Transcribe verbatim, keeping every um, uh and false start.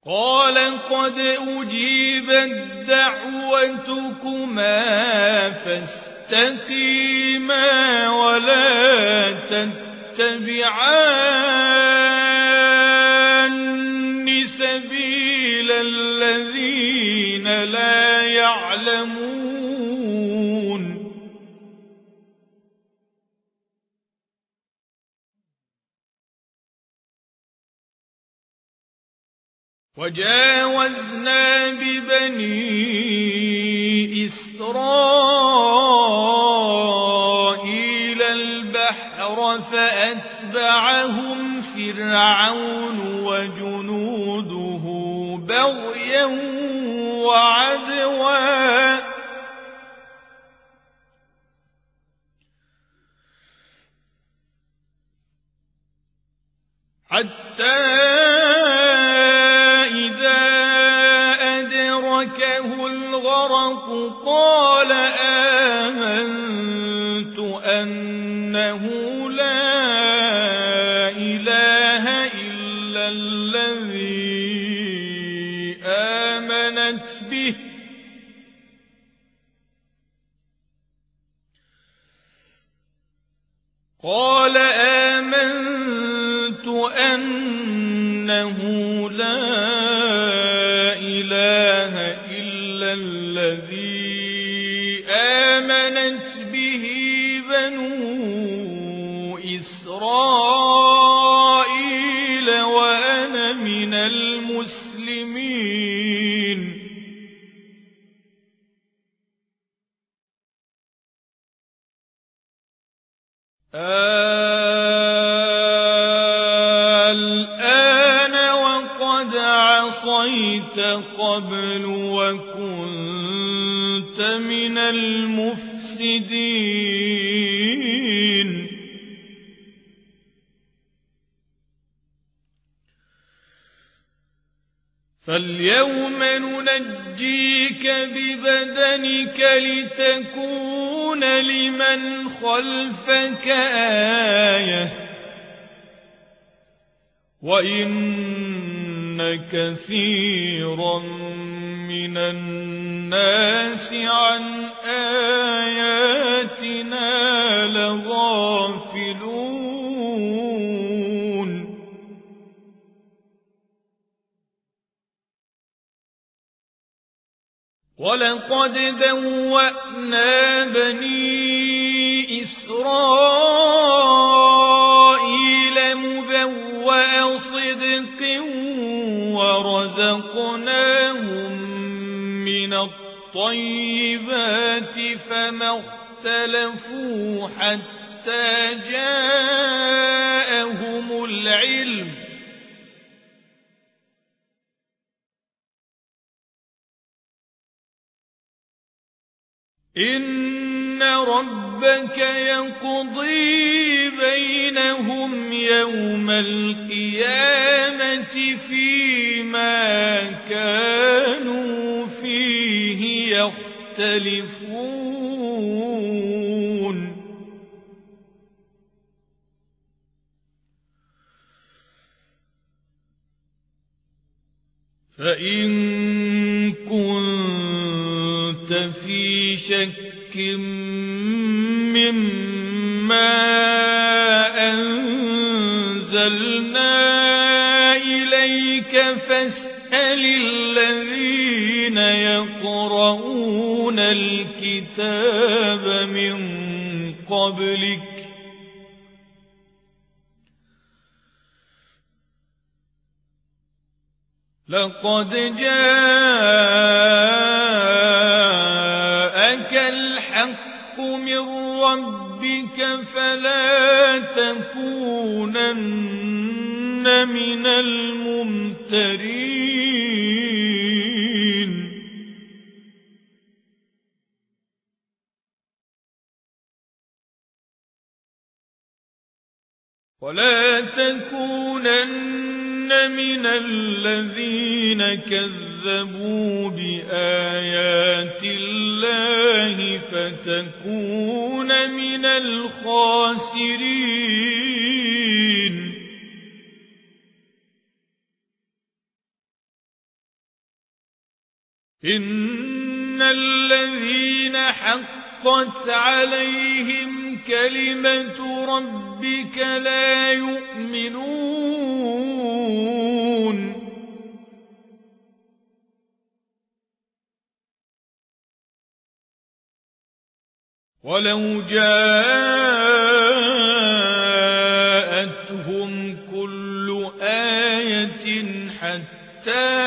قال قد أجيبت دعوتكما فاستقيما ولا تتبعان سبيل الذين لا يعلمون وجاوزنا ببني إسرائيل البحر فأتبعهم فرعون وجنوده بغيا وعدوا حتى الغرق قال آمنت أنه لا إله إلا الذي آمنت به قال آمنت أنه لا إله إلا الذي آمنت به بنو إسرائيل وأنا من المسلمين الآن وقد عصيت قبل وكنت من المفسدين فاليوم ننجيك ببدنك لتكون لمن خلفك آية وإن كثيرا من الناس عن آياتنا لغافلون ولقد بوأنا بني إسرائيل مبوأ صدق ورزقناهم من الطيبات فما اختلفوا حتى جاءهم العلم إن ربك يقضي بينهم يوم القيامة فيما كانوا فيه يختلفون فإن كنت في شك مما أنزلنا إليك فاسأل الذين يقرؤون الكتاب من قبلك لقد جاءك الحق من ربك فلا تكونن من الممترين ولا تكونن من الذين كذبوا بآيات الله فتكون من الخاسرين إن الذين حقت عليهم كلمة ربك لا يؤمنون ولو جاءتهم كل آية حتى